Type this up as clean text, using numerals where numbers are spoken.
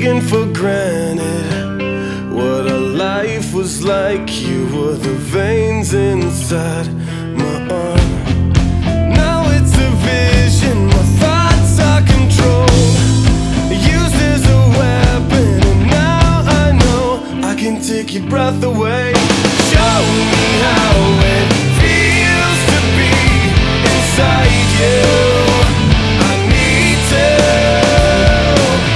taken for granted what our life was like. You were the veins inside